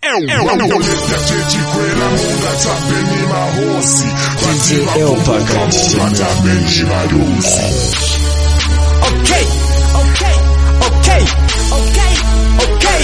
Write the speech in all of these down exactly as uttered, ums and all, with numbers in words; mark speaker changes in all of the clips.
Speaker 1: Wangoleta chechikwela munga tapeni mahosi Bati wakumbuka munga tapeni malusi.
Speaker 2: Okay, okay, okay, okay, okay,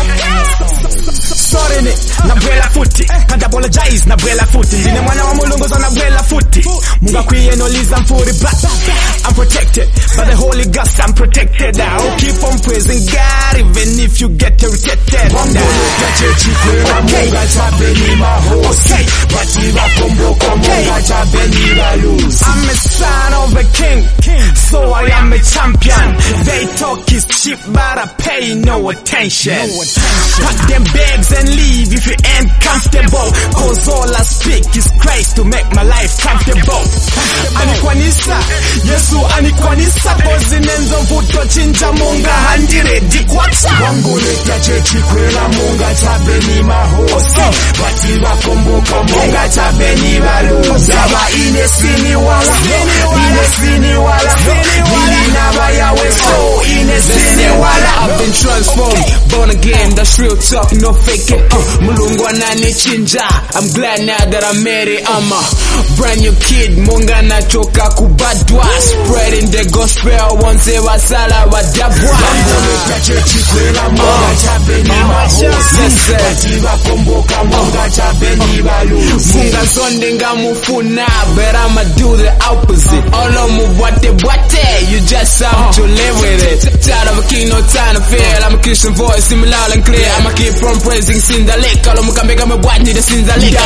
Speaker 2: okay. Sorry ne, nabwela futi Can't apologize, nabwela futi Ndine mwana wa mulungu nabwela futi Munga kwiye no liza mfuri but I'm protected by the Holy Ghost, I'm protected. I'll keep on praising God even if you get irritated.
Speaker 1: Wangoleta chechikwela munga tapeni mahosi Bati wakumbuka munga tapeni malusi.
Speaker 2: I'm a son of a king, so I am a champion. They talk is cheap, but I pay no attention. Pack them bags and leave if you ain't comfortable. Cause all I speak is Christ to make my life comfortable. Anikwanisa, Yesu anikwanisa. Cause nenzo vuto chinja munga handire dikwacha.
Speaker 1: Wangoleta chechikwela munga tapeni mahosi Bati wakumbuka munga tapeni malusi. Zaba ine sini wala, ine sini wala, Ili naba yawe so ine sini wala.
Speaker 3: I've been transformed, born again, that's real talk, no fake it. uh, Mulungu anani chinja, I'm glad now that I made it. I'm a brand new kid, munga nachoka kubadwa. Spreading the gospel, once wasala wadabwa.
Speaker 1: Wangoleta chechikwela munga tapeni mahosi Bati wakumbuka munga tapeni malusi.
Speaker 3: Munga zonde nga mufuna, but I'ma do the opposite. All of mu bwate bwate, you just have to live with it. Tired of a king, no time to feel. I'm a Christian voice, sing loud and clear. I'ma keep on praising sin the lake. All of mu kambega me bwate the sin the lake.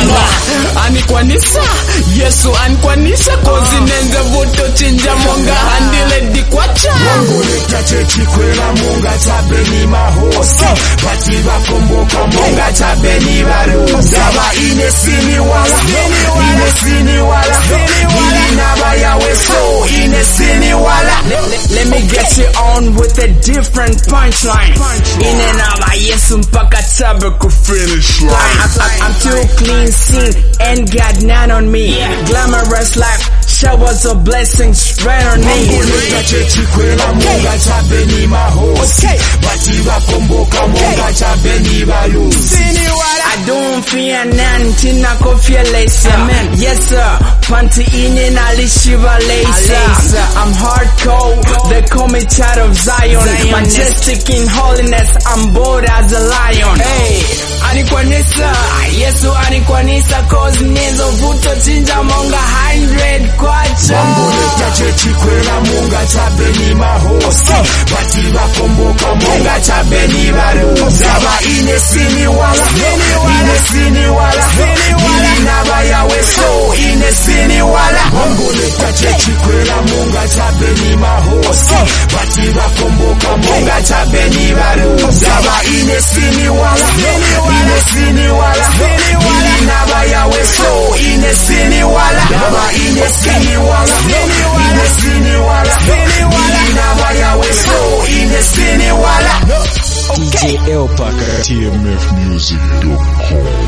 Speaker 3: Anikwanisa, Yesu anikwanisa. Cause inenze vuto chinja munga handile dikwacha.
Speaker 1: Wangoleta chechikwela munga tapeni mahosi Bati wakumbuka munga tapeni malusi. Zaba ine sini wala, ine sini wala, Ili naba yawe so ine sini wala.
Speaker 3: Let me get you on with a different punchline. Ine naba Yesu mpaka tabe ku finish line. I'm too clean seen and got none on me. Glamorous life, showers of blessings rain on me.
Speaker 1: Wangoleta chechikwela munga tapeni mahosi Bati wakumbuka munga tapeni malusi.
Speaker 3: I don't fear none, tina kofia laser. Yes sir, panty ine na lishiva laser. I'm hardcore, they call me child of Zion. Majestic in holiness, I'm bold as a lion. Hey, anikwanisa, Yesu anikwanisa. Cause nizo vuto chinja monga hundred kwacha.
Speaker 1: Wangoleta chechikwela munga tapeni mahosi Bati wakumbuka munga tapeni malusi. Zaba ine sini wala, ine sini wala, Ili naba yawe so ine sini wala. Wangoleta chechikwela munga tapeni mahosi Bati wakumbuka munga tapeni malusi. Zaba ine sini wala, ine sini wala, Ili naba yawe so ine sini wala. Naba ine sini wala, ine sini wala, Ili naba yawe so ine sini wala.
Speaker 2: Okay.
Speaker 4: D J L Packer.
Speaker 1: T M F music dot com